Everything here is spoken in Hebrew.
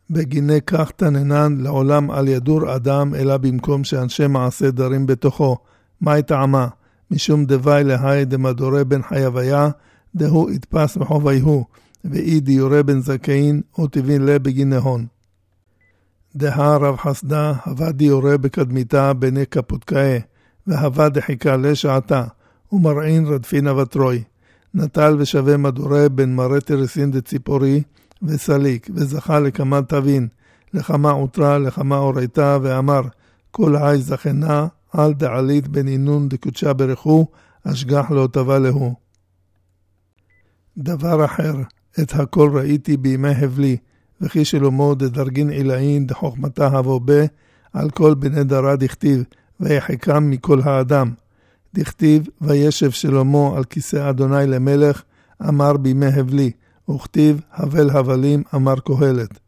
בגיני כך תננן לעולם על ידור אדם, אלא במקום שאנשי מעשה דרים בתוכו. מה טעמה? משום דווי להי דמדורי בן חייביה, דהו יתפס בחוביהו, ואי דיורי בן זקאין, או תבין לה בגינהון. דה רב חסדה, הווה דיורי בקדמיתה בני קפותקאה, והווה דחיקה לשעתה, ומרעין רדפינה וטרוי. נטל ושווה מדורי בן מראה תרסין דציפורי, וסליק, וזכה לכמה תבין, לכמה עוטרה, לכמה אורייתה, ואמר, כל העי זכנה, על דעלית בן אינון דקודשה ברכו, אשגח לא טבע להו. דבר אחר, את הכל ראיתי בימי הבלי, וכי שלמה דדרגין עילאין דחוכמתה הבובה, על כל בני דרה דכתיב, ויחיקם מכל האדם. דכתיב, וישב שלמה על כיסא אדוני למלך, אמר בימי הבלי, וכתיב, הבל הבלים, אמר קהלת.